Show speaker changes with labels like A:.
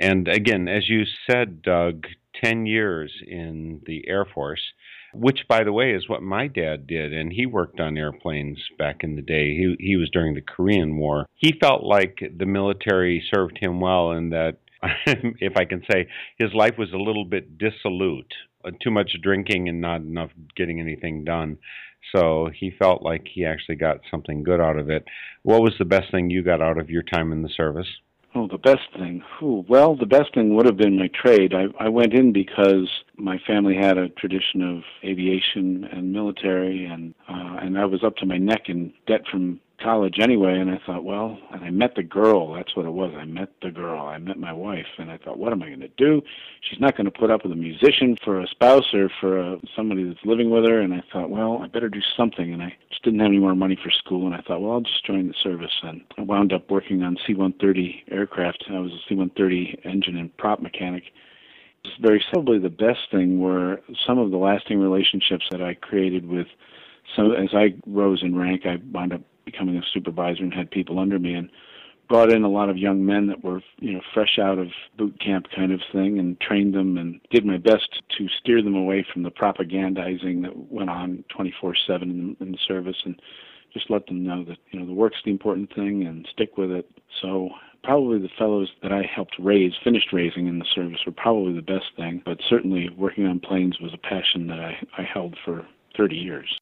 A: And again, as you said, Doug, 10 years in the Air Force, which, by the way, is what my dad did. And he worked on airplanes back in the day. He was during the Korean War. He felt like the military served him well, and that, if I can say, his life was a little bit dissolute, too much drinking and not enough getting anything done. So he felt like he actually got something good out of it. What was the best thing you got out of your time in the service?
B: Oh, the best thing. Well, the best thing would have been my trade. I went in because my family had a tradition of aviation and military, and I was up to my neck in debt from college anyway, and I thought, well, and I met the girl. That's what it was. I met the girl. I met my wife, and I thought, what am I going to do? She's not going to put up with a musician for a spouse or for somebody that's living with her, and I thought, well, I better do something, and I just didn't have any more money for school, and I thought, well, I'll just join the service, and I wound up working on C-130 aircraft. I was a C-130 engine and prop mechanic. Very simply, the best thing were some of the lasting relationships that I created with some. As I rose in rank, I wound up becoming a supervisor and had people under me, and brought in a lot of young men that were, fresh out of boot camp kind of thing, and trained them and did my best to steer them away from the propagandizing that went on 24/7 in the service, and just let them know that, the work's the important thing and stick with it. So probably the fellows that I helped finished raising in the service, were probably the best thing, but certainly working on planes was a passion that I held for 30 years.